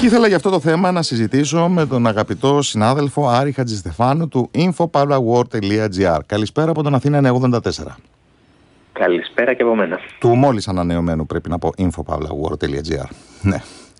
Και ήθελα για αυτό το θέμα να συζητήσω με τον αγαπητό συνάδελφο Άρη Χατζηστεφάνου του infopavlawar.gr. Καλησπέρα από τον Αθήνα 984. Καλησπέρα και από μένα. Του μόλις ανανεωμένου, πρέπει να πω, infopavlawar.gr. Ναι.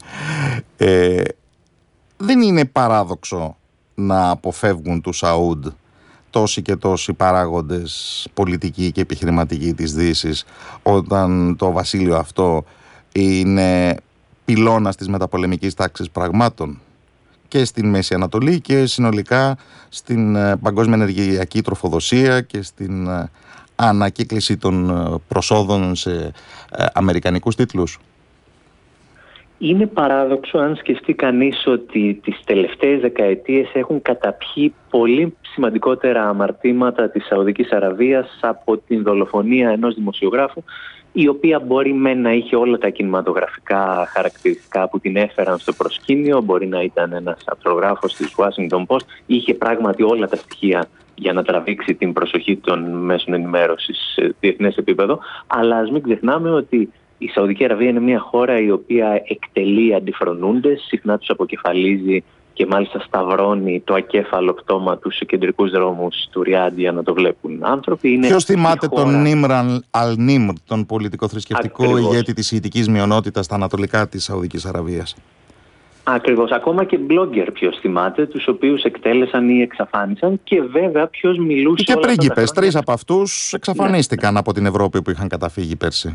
Δεν είναι παράδοξο να αποφεύγουν του Σαούντ τόσοι και τόσοι παράγοντες πολιτικοί και επιχειρηματικοί της Δύσης, όταν το βασίλειο αυτό είναι πυλώνας της μεταπολεμικής τάξης πραγμάτων και στην Μέση Ανατολή και συνολικά στην παγκόσμια ενεργειακή τροφοδοσία και στην ανακύκλωση των προσόδων σε αμερικανικούς τίτλους. Είναι παράδοξο αν σκεφτεί κανείς ότι τις τελευταίες δεκαετίες έχουν καταπιεί πολύ σημαντικότερα αμαρτήματα της Σαουδικής Αραβίας από την δολοφονία ενός δημοσιογράφου, η οποία μπορεί να είχε όλα τα κινηματογραφικά χαρακτηριστικά που την έφεραν στο προσκήνιο, μπορεί να ήταν ένας αρθρογράφος της Washington Post, είχε πράγματι όλα τα στοιχεία για να τραβήξει την προσοχή των μέσων ενημέρωσης σε διεθνές επίπεδο, αλλά ας μην ξεχνάμε ότι η Σαουδική Αραβία είναι μια χώρα η οποία εκτελεί αντιφρονούντες, συχνά τους αποκεφαλίζει και μάλιστα σταυρώνει το ακέφαλο πτώμα τους σε κεντρικούς δρόμους του Ριάντ για να το βλέπουν άνθρωποι. Ποιος θυμάται τον Νίμραν Αλ-Νίμρ, τον πολιτικό-θρησκευτικό ηγέτη της σιητικής μειονότητας στα ανατολικά της Σαουδικής Αραβίας? Ακριβώς. Ακόμα και blogger ποιος θυμάται, τους οποίους εκτέλεσαν ή εξαφάνισαν, και βέβαια ποιος μιλούσε. Και πρίγκιπες, 3 από αυτούς εξαφανίστηκαν από την Ευρώπη που είχαν καταφύγει πέρσι.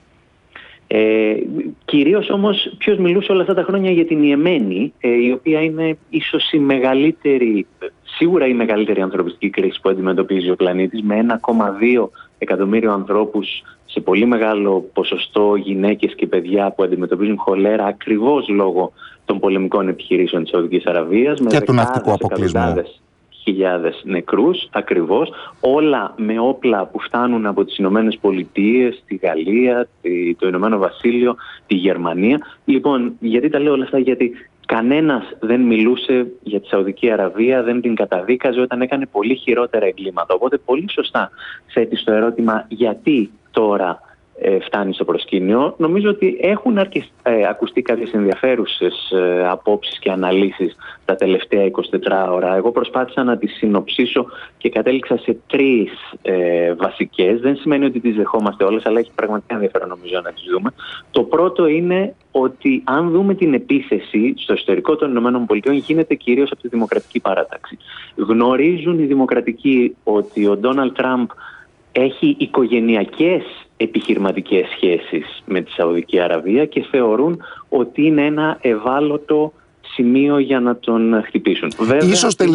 Κυρίως όμως ποιος μιλούσε όλα αυτά τα χρόνια για την Ιεμένη, η οποία είναι ίσως η μεγαλύτερη, σίγουρα η μεγαλύτερη ανθρωπιστική κρίση που αντιμετωπίζει ο πλανήτης, με 1,2 εκατομμύριο ανθρώπους, σε πολύ μεγάλο ποσοστό γυναίκες και παιδιά που αντιμετωπίζουν χολέρα ακριβώς λόγω των πολεμικών επιχειρήσεων της Σαουδικής Αραβίας, με και του ναυτικού αποκλεισμού. Χιλιάδες νεκρούς, ακριβώς, όλα με όπλα που φτάνουν από τις Ηνωμένες Πολιτείες, τη Γαλλία, το Ηνωμένο Βασίλειο, τη Γερμανία. Λοιπόν, γιατί τα λέω όλα αυτά? Γιατί κανένας δεν μιλούσε για τη Σαουδική Αραβία, δεν την καταδίκαζε όταν έκανε πολύ χειρότερα εγκλήματα. Οπότε πολύ σωστά θέτει το ερώτημα γιατί τώρα φτάνει στο προσκήνιο. Νομίζω ότι έχουν ακουστεί κάποιες ενδιαφέρουσες απόψεις και αναλύσεις τα τελευταία 24 ώρα. Εγώ προσπάθησα να τις συνοψίσω και κατέληξα σε 3 βασικές. Δεν σημαίνει ότι τις δεχόμαστε όλες, αλλά έχει πραγματικά ενδιαφέρον νομίζω να τις δούμε. Το πρώτο είναι ότι αν δούμε την επίθεση στο εσωτερικό των ΗΠΑ, γίνεται κυρίως από τη Δημοκρατική Παράταξη. Γνωρίζουν οι Δημοκρατικοί ότι ο Ντόναλντ Τραμπ έχει οικογενειακές επιχειρηματικές σχέσεις με τη Σαουδική Αραβία και θεωρούν ότι είναι ένα ευάλωτο σημείο για να τον χτυπήσουν. Βέβαια,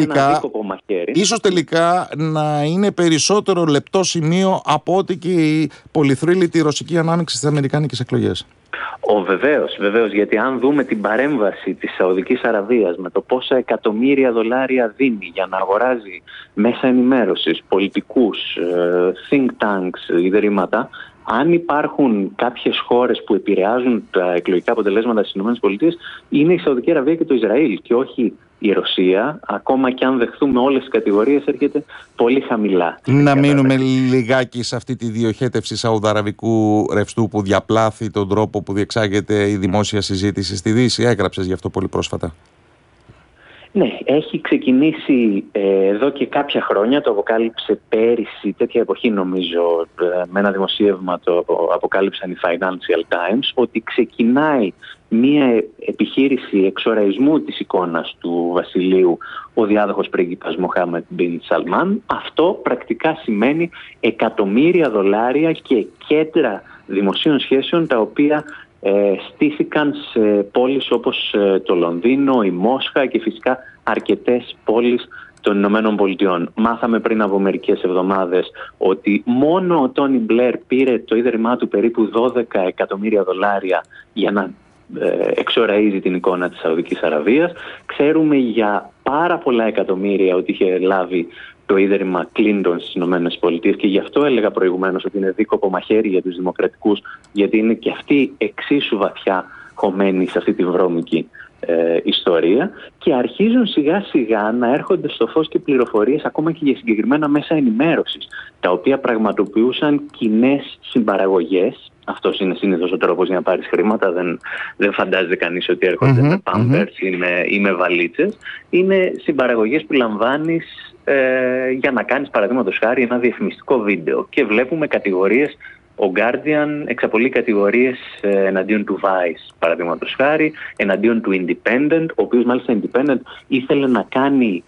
ίσως τελικά να είναι περισσότερο λεπτό σημείο από ότι και η πολυθρύλητη ρωσική ανάμειξη στις αμερικάνικες εκλογές. Βεβαίως, γιατί αν δούμε την παρέμβαση της Σαουδικής Αραβίας με το πόσα εκατομμύρια δολάρια δίνει για να αγοράζει μέσα ενημέρωσης, πολιτικούς, think tanks, ιδρύματα, αν υπάρχουν κάποιες χώρες που επηρεάζουν τα εκλογικά αποτελέσματα στις ΗΠΑ, είναι η Σαουδική Αραβία και το Ισραήλ και όχι η Ρωσία. Ακόμα και αν δεχθούμε όλες τις κατηγορίες, έρχεται πολύ χαμηλά. Να μείνουμε λιγάκι σε αυτή τη διοχέτευση σαουδαραβικού ρευστού που διαπλάθει τον τρόπο που διεξάγεται η δημόσια συζήτηση στη Δύση. Έγραψες γι' αυτό πολύ πρόσφατα. Ναι, έχει ξεκινήσει εδώ και κάποια χρόνια, το αποκάλυψε πέρυσι, τέτοια εποχή νομίζω, με ένα δημοσίευμα το αποκάλυψαν οι Financial Times, ότι ξεκινάει μία επιχείρηση εξοραϊσμού της εικόνας του βασιλείου, ο διάδοχος πρίγκιπας Μοχάμεντ Μπιν Σαλμάν. Αυτό πρακτικά σημαίνει εκατομμύρια δολάρια και κέντρα δημοσίων σχέσεων, τα οποία στήθηκαν σε πόλεις όπως το Λονδίνο, η Μόσχα και φυσικά αρκετές πόλεις των Ηνωμένων Πολιτειών. Μάθαμε πριν από μερικές εβδομάδες ότι μόνο ο Τόνι Μπλερ πήρε το ίδρυμά του περίπου 12 εκατομμύρια δολάρια για να εξοραίζει την εικόνα της Σαουδικής Αραβίας. Ξέρουμε για πάρα πολλά εκατομμύρια ότι είχε λάβει το ίδρυμα Κλίντον στις ΗΠΑ και γι' αυτό έλεγα προηγουμένως ότι είναι δίκοπο μαχαίρι για τους δημοκρατικούς, γιατί είναι και αυτοί εξίσου βαθιά χωμένοι σε αυτή τη βρώμικη ιστορία, και αρχίζουν σιγά σιγά να έρχονται στο φως και πληροφορίες ακόμα και για συγκεκριμένα μέσα ενημέρωσης, τα οποία πραγματοποιούσαν κοινές συμπαραγωγές. Αυτός είναι συνήθως ο τρόπος για να πάρεις χρήματα. Δεν φαντάζεται κανείς ότι έρχονται με Pampers ή με βαλίτσες. Είναι συμπαραγωγές που λαμβάνεις για να κάνεις, παραδείγματος χάρη, ένα διαφημιστικό βίντεο. Και βλέπουμε κατηγορίες. Ο Guardian εξαπολύει κατηγορίες εναντίον του Vice, παραδείγματος χάρη, εναντίον του Independent, ο οποίος μάλιστα Independent ήθελε να κάνει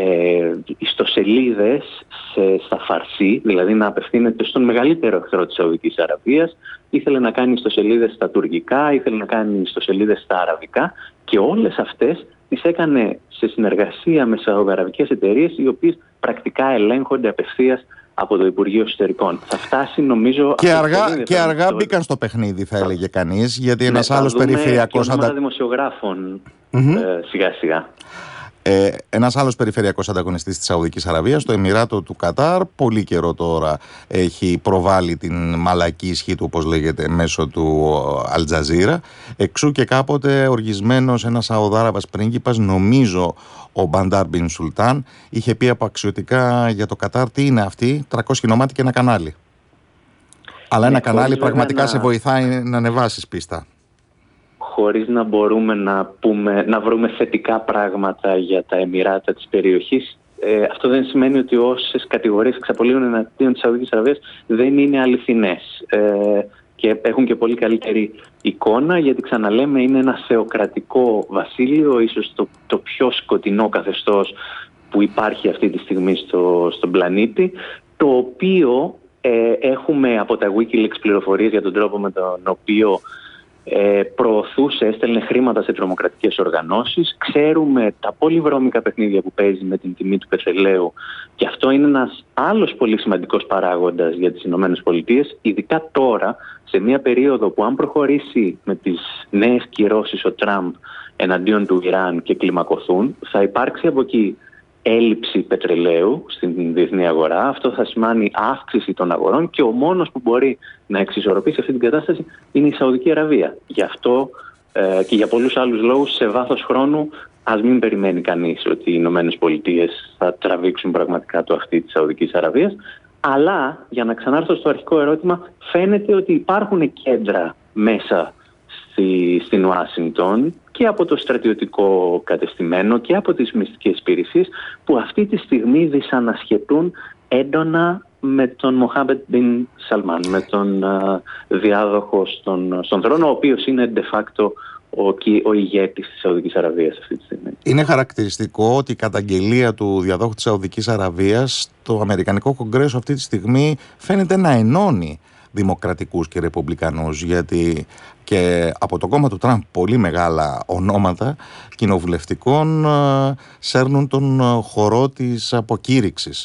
ιστοσελίδες στα φαρσί, δηλαδή να απευθύνεται στον μεγαλύτερο εχθρό της Σαουδικής Αραβίας, ήθελε να κάνει ιστοσελίδες στα τουρκικά, ήθελε να κάνει ιστοσελίδες στα αραβικά, και όλες αυτές τις έκανε σε συνεργασία με σαουδαραβικές εταιρείες, οι οποίες πρακτικά ελέγχονται απευθείας από το Υπουργείο Εσωτερικών. Θα φτάσει, νομίζω... Και αργά μπήκαν στο παιχνίδι, θα έλεγε κανείς, γιατί ένας άλλος περιφερειακός... Και ονόματα δημοσιογράφων σιγά σιγά. Ένας άλλος περιφερειακός ανταγωνιστής της Σαουδικής Αραβίας, το Εμιράτο του Κατάρ, πολύ καιρό τώρα έχει προβάλει την μαλακή ισχύ του, όπως λέγεται, μέσω του Αλτζαζίρα. Εξού και κάποτε οργισμένος ένας Σαουδάραβας πρίγκιπας, νομίζω ο Μπαντάρ Μπιν Σουλτάν, είχε πει απαξιωτικά για το Κατάρ: τι είναι αυτή, 300 χιλιόμετρα και ένα κανάλι. Αλλά ένα κανάλι πραγματικά σε βοηθάει να ανεβάσεις πίστα. Χωρίς να μπορούμε να βρούμε θετικά πράγματα για τα Εμιράτα της περιοχής, αυτό δεν σημαίνει ότι όσες κατηγορίες εξαπολύουν εναντίον της Σαουδικής Αραβίας δεν είναι αληθινές. Και έχουν και πολύ καλύτερη εικόνα, γιατί, ξαναλέμε, είναι ένα θεοκρατικό βασίλειο, ίσως το πιο σκοτεινό καθεστώς που υπάρχει αυτή τη στιγμή στον πλανήτη, το οποίο έχουμε από τα Wikileaks πληροφορίες για τον τρόπο με τον οποίο προωθούσε, έστελνε χρήματα σε τρομοκρατικές οργανώσεις. Ξέρουμε τα πολύ βρώμικα παιχνίδια που παίζει με την τιμή του πετρελαίου, και αυτό είναι ένας άλλος πολύ σημαντικός παράγοντας για τις Ηνωμένες Πολιτείες, ειδικά τώρα, σε μια περίοδο που αν προχωρήσει με τις νέες κυρώσεις ο Τραμπ εναντίον του Ιράν και κλιμακωθούν, θα υπάρξει από εκεί έλλειψη πετρελαίου στην διεθνή αγορά. Αυτό θα σημαίνει αύξηση των αγορών, και ο μόνος που μπορεί να εξισορροπήσει αυτή την κατάσταση είναι η Σαουδική Αραβία. Γι' αυτό και για πολλούς άλλους λόγους, σε βάθος χρόνου, ας μην περιμένει κανείς ότι οι Ηνωμένες Πολιτείες θα τραβήξουν πραγματικά το αυτί της Σαουδικής Αραβίας. Αλλά, για να ξανάρθω στο αρχικό ερώτημα, φαίνεται ότι υπάρχουν κέντρα μέσα στην Ουάσιγκτον και από το στρατιωτικό κατεστημένο και από τις μυστικές υπηρεσίες, που αυτή τη στιγμή δυσανασχετούν έντονα με τον Μοχάμεντ Μπιν Σαλμάν, με τον διάδοχο στον θρόνο, ο οποίος είναι de facto ο ηγέτης της Σαουδικής Αραβίας αυτή τη στιγμή. Είναι χαρακτηριστικό ότι η καταγγελία του διαδόχου της Σαουδικής Αραβίας, το Αμερικανικό Κογκρέσο αυτή τη στιγμή φαίνεται να ενώνει δημοκρατικούς και ρεπουμπλικανούς, γιατί και από το κόμμα του Τραμπ πολύ μεγάλα ονόματα κοινοβουλευτικών σέρνουν τον χορό της αποκήρυξης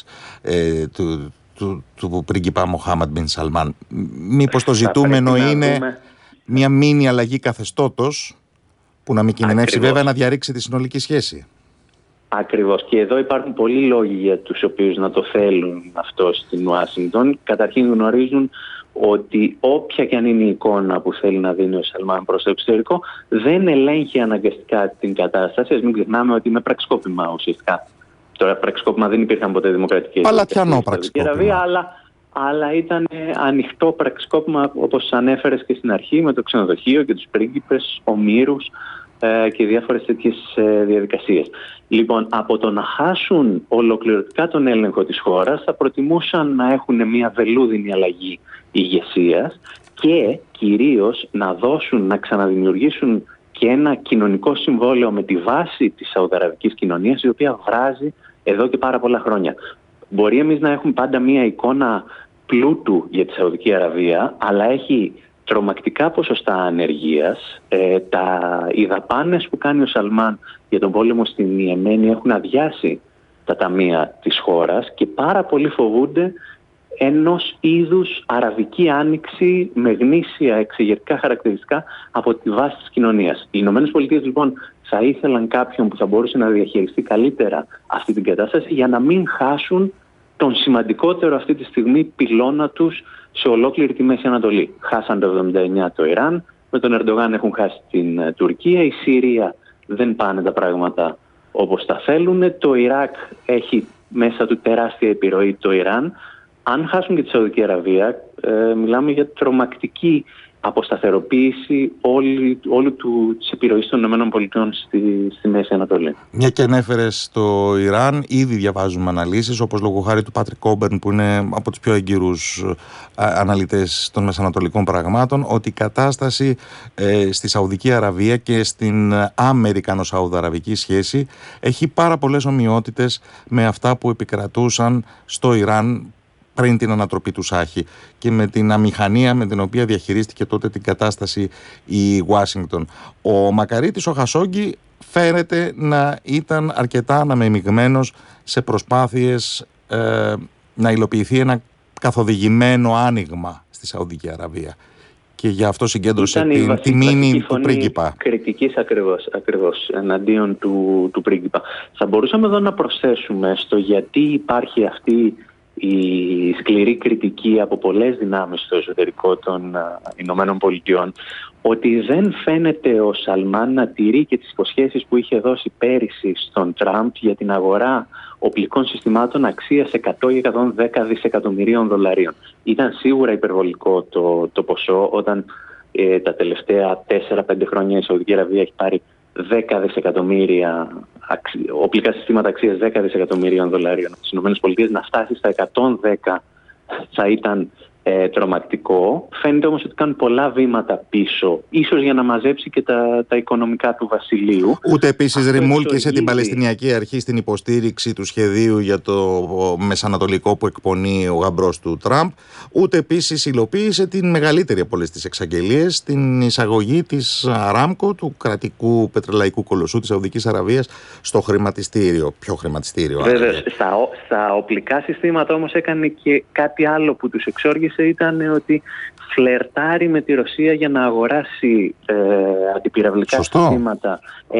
του πρίγκιπα Μοχάμεντ Μπιν Σαλμάν. Μήπως το ζητούμενο είναι μια μίνι αλλαγή καθεστώτος, που να μην κινδυνεύσει βέβαια να διαρρήξει τη συνολική σχέση? Ακριβώς. Και εδώ υπάρχουν πολλοί λόγοι για τους οποίους να το θέλουν αυτό στην Ουάσιγκτον. Καταρχήν, γνωρίζουν ότι όποια και αν είναι η εικόνα που θέλει να δίνει ο Σαλμάν προς το εξωτερικό, δεν ελέγχει αναγκαστικά την κατάσταση. Ας μην ξεχνάμε ότι είναι πραξικόπημα ουσιαστικά. Τώρα, πραξικόπημα δεν υπήρχαν ποτέ δημοκρατικές παλατιανό πραξικόπημα, αλλά ήταν ανοιχτό πραξικόπημα, όπως ανέφερες και στην αρχή, με το ξενοδοχείο και τους πρίγκιπες, ομήρους και διάφορες τέτοιες διαδικασίες. Λοιπόν, από το να χάσουν ολοκληρωτικά τον έλεγχο της χώρας, θα προτιμούσαν να έχουν μια βελούδινη αλλαγή ηγεσίας και κυρίως να ξαναδημιουργήσουν και ένα κοινωνικό συμβόλαιο με τη βάση της σαουδαραβικής κοινωνίας, η οποία βράζει εδώ και πάρα πολλά χρόνια. Μπορεί εμείς να έχουμε πάντα μια εικόνα πλούτου για τη Σαουδική Αραβία, αλλά έχει τρομακτικά ποσοστά ανεργίας. Οι δαπάνες που κάνει ο Σαλμάν για τον πόλεμο στην Ιεμένη έχουν αδειάσει τα ταμεία της χώρας, και πάρα πολλοί φοβούνται ενός είδους αραβική άνοιξη με γνήσια εξεγερτικά χαρακτηριστικά από τη βάση της κοινωνίας. Οι Ηνωμένες Πολιτείες, λοιπόν, θα ήθελαν κάποιον που θα μπορούσε να διαχειριστεί καλύτερα αυτή την κατάσταση, για να μην χάσουν τον σημαντικότερο αυτή τη στιγμή πυλώνα τους σε ολόκληρη τη Μέση Ανατολή. Χάσαν το 1979 το Ιράν, με τον Ερντογάν έχουν χάσει την Τουρκία, η Συρία δεν πάνε τα πράγματα όπως τα θέλουν. Το Ιράκ έχει μέσα του τεράστια επιρροή το Ιράν. Αν χάσουν και τη Σαουδική Αραβία, μιλάμε για τρομακτική αποσταθεροποίηση όλου της επιρροής των ΗΠΑ στη Μέση Ανατολή. Μια και ανέφερες το Ιράν, ήδη διαβάζουμε αναλύσεις, όπως λόγω χάρη του Πάτρικ Κόμπερν, που είναι από τους πιο εγκυρούς αναλυτές των μεσανατολικών πραγμάτων, ότι η κατάσταση στη Σαουδική Αραβία και στην Αμερικανο-Σαουδαραβική σχέση έχει πάρα πολλές ομοιότητες με αυτά που επικρατούσαν στο Ιράν πριν την ανατροπή του Σάχη και με την αμηχανία με την οποία διαχειρίστηκε τότε την κατάσταση η Ουάσιγκτον. Ο Μακαρίτης ο Χασόγκη φαίνεται να ήταν αρκετά αναμειγμένος σε προσπάθειες να υλοποιηθεί ένα καθοδηγημένο άνοιγμα στη Σαουδική Αραβία. Και γι' αυτό συγκέντρωσε τη μήνυ του πρίγκιπα. Κριτικής ακριβώς εναντίον του πρίγκιπα. Θα μπορούσαμε εδώ να προσθέσουμε στο γιατί υπάρχει αυτή η σκληρή κριτική από πολλές δυνάμεις στο εσωτερικό των Ηνωμένων Πολιτειών, ότι δεν φαίνεται ο Σαλμάν να τηρεί και τις υποσχέσεις που είχε δώσει πέρυσι στον Τραμπ για την αγορά οπλικών συστημάτων αξίας 100 ή 110 δισεκατομμυρίων δολαρίων. Ήταν σίγουρα υπερβολικό το ποσό όταν τα τελευταία 4-5 χρόνια η Σαουδική Αραβία έχει πάρει 10 δισεκατομμύρια οπλικά συστήματα αξίας 10 δισεκατομμυρίων δολαρίων από τις ΗΠΑ, να φτάσει στα 110 θα ήταν τρομακτικό. Φαίνεται όμως ότι κάνουν πολλά βήματα πίσω, ίσως για να μαζέψει και τα οικονομικά του βασιλείου. Ούτε επίσης ρημούλκησε την Παλαιστινιακή Αρχή στην υποστήριξη του σχεδίου για το μεσανατολικό που εκπονεί ο γαμπρός του Τραμπ, ούτε επίσης υλοποίησε την μεγαλύτερη από όλες τις εξαγγελίες, την εισαγωγή της Αράμκο, του κρατικού πετρελαϊκού κολοσσού της Σαουδικής Αραβίας, στο χρηματιστήριο. Ποιο χρηματιστήριο? Βέβαια, στα οπλικά συστήματα όμως έκανε και κάτι άλλο που τους εξόργησε, ήταν ότι φλερτάρει με τη Ρωσία για να αγοράσει αντιπυραυλικά συστήματα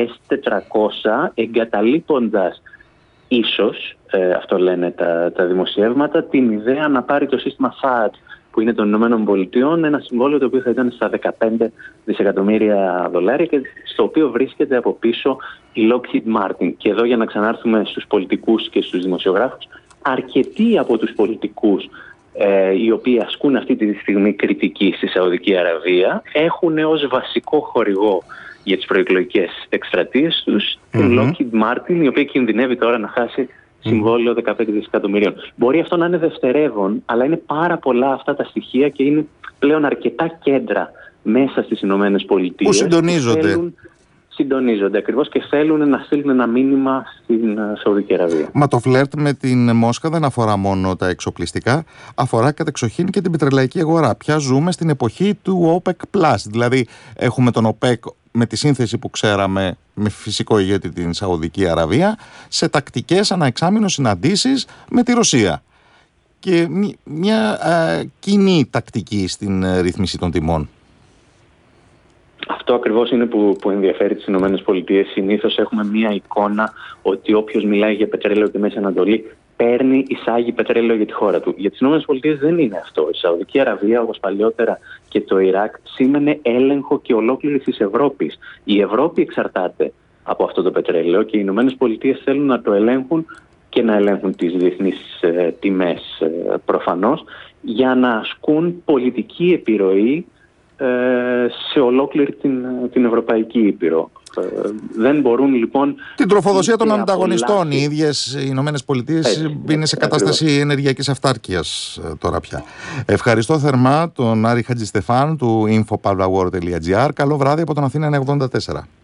S-400, εγκαταλείποντας ίσως, αυτό λένε τα δημοσιεύματα, την ιδέα να πάρει το σύστημα THAAD που είναι των Ηνωμένων Πολιτειών, ένα συμβόλαιο το οποίο θα ήταν στα 15 δισεκατομμύρια δολάρια και στο οποίο βρίσκεται από πίσω η Lockheed Martin. Και εδώ, για να ξανάρθουμε στους πολιτικούς και στους δημοσιογράφους, αρκετοί από τους πολιτικούς οι οποίοι ασκούν αυτή τη στιγμή κριτική στη Σαουδική Αραβία έχουν ως βασικό χορηγό για τις προεκλογικές εκστρατείες τους την Lockheed Martin, η οποία κινδυνεύει τώρα να χάσει συμβόλαιο 15 δισεκατομμυρίων. Μπορεί αυτό να είναι δευτερεύον, αλλά είναι πάρα πολλά αυτά τα στοιχεία και είναι πλέον αρκετά κέντρα μέσα στις Ηνωμένες Πολιτείες που συντονίζονται ακριβώς και θέλουν να στείλουν ένα μήνυμα στην Σαουδική Αραβία. Μα το φλερτ με την Μόσχα δεν αφορά μόνο τα εξοπλιστικά, αφορά κατεξοχήν και την πετρελαϊκή αγορά. Πια ζούμε στην εποχή του OPEC+. Δηλαδή έχουμε τον OPEC με τη σύνθεση που ξέραμε, με φυσικό ηγέτη την Σαουδική Αραβία, σε τακτικές αναεξάμηνο συναντήσεις με τη Ρωσία. Και μια κοινή τακτική στην ρύθμιση των τιμών. Αυτό ακριβώς είναι που ενδιαφέρει τις Ηνωμένες Πολιτείες. Συνήθως έχουμε μία εικόνα ότι όποιος μιλάει για πετρέλαιο και Μέση Ανατολή εισάγει πετρέλαιο για τη χώρα του. Για τις Ηνωμένες Πολιτείες δεν είναι αυτό. Η Σαουδική Αραβία, όπως παλιότερα και το Ιράκ, σήμαινε έλεγχο και ολόκληρης της Ευρώπης. Η Ευρώπη εξαρτάται από αυτό το πετρέλαιο και οι Ηνωμένες Πολιτείες θέλουν να το ελέγχουν και να ελέγχουν τις διεθνείς τιμές προφανώς, για να ασκούν πολιτική επιρροή σε ολόκληρη την Ευρωπαϊκή Ήπειρο. Δεν μπορούν λοιπόν... Την τροφοδοσία των ανταγωνιστών. Οι ίδιες οι Ηνωμένες Πολιτείες είναι σε κατάσταση ενεργειακής αυτάρκειας τώρα πια. Ευχαριστώ θερμά τον Άρη Χατζηστεφάν του infopavlaw.gr. Καλό βράδυ από τον Αθήνα 94.